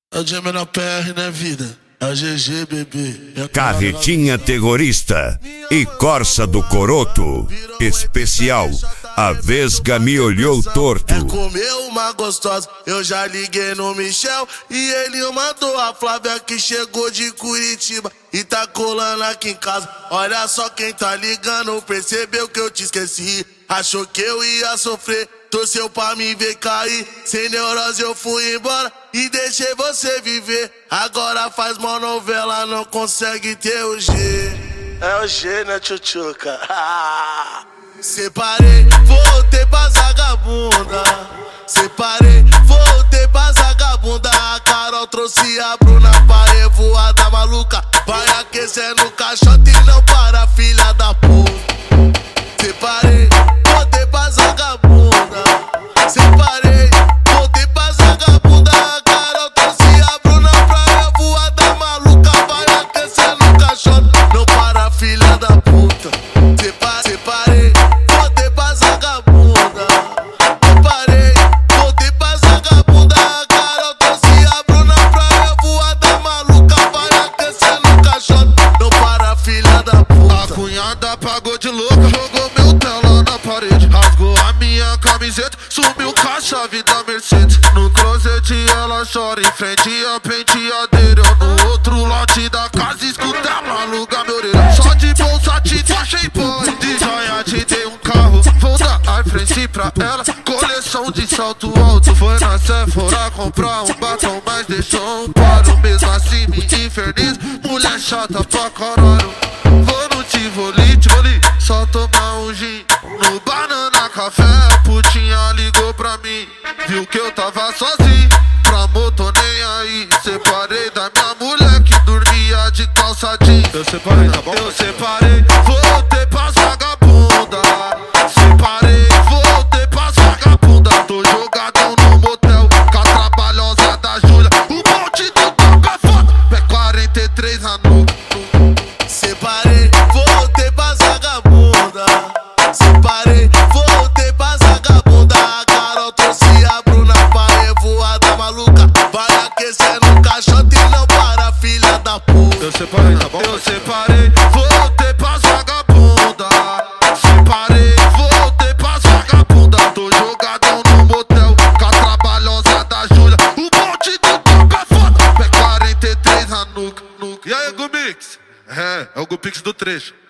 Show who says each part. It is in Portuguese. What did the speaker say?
Speaker 1: É o Jamie na PR, né, vida? É o GG, bebê.
Speaker 2: Carretinha Terrorista e Corsa do Coroto. Especial, a Vesga me olhou torto.
Speaker 1: É comer uma gostosa, eu já liguei no Michel e ele mandou a Flávia que chegou de Curitiba e tá colando aqui em casa. Olha só quem tá ligando, percebeu que eu te esqueci. Achou que eu ia sofrer, torceu pra me ver cair. Sem neurose eu fui embora e deixei você viver. Agora faz mó novela, não consegue ter o G. É o G, né, tchutchuca? Separei, voltei pra vagabunda. Separei, voltei pra vagabunda. A Carol trouxe a Bruna pra revoada maluca. Vai aquecendo o caixote e não para, filha da puta. Separei, voltei pra vagabunda. Separei, voltei pra vagabunda. A Carol trouxe a Bruna pra revoada maluca. Vai aquecendo o caixote, não para, filha da puta. Separei, voltei pra vagabunda. Separei, voltei pra vagabunda. A Carol trouxe a Bruna pra revoada maluca. Vai aquecendo o caixote, não para, filha da puta.
Speaker 3: A cunhada pagou de louca, jogou meu tela na parede, rasgou a minha camiseta, sumiu com a chave da Mercedes. No closet ela chora em frente à penteadeira. Eu no outro lote da casa escuta ela aluga minha orelha. Só de bolsa te achei boy, de joia te dei um carro. Vou dar a frente pra ela, coleção de salto alto. Foi na Sephora comprar um batom, mas deixou um paro. Mesmo assim me infernizo, mulher chata pra caralho. Vou no Tivoli, só tomar um gin. No Banana Café, a putinha ligou pra mim. Viu que eu tava sozinho, pra moto nem aí. Separei da minha mulher que dormia de calça jeans.
Speaker 4: Eu separei, tá bom?
Speaker 3: Eu separei, voltei pras vagabunda. Separei, voltei pras vagabunda. Tô jogadão no motel, com a trabalhosa da Júlia. O monte do topo é foda, é 43 anos.
Speaker 1: Separei, voltei pra vagabunda. Separei, voltei pra vagabunda. A Carol trouxe a Bruna pra revoada maluca. Vai aquecendo o caixote e não para, filha da puta.
Speaker 4: Eu separei, tá bom?
Speaker 3: Eu separei, voltei pras vagabunda. Separei, voltei pras vagabunda. Tô jogadão no motel, com a trabalhosa da Júlia. O monte do topo é foda, é 43 a nuca.
Speaker 4: E aí, Gumix?
Speaker 3: É o Gupix do trecho.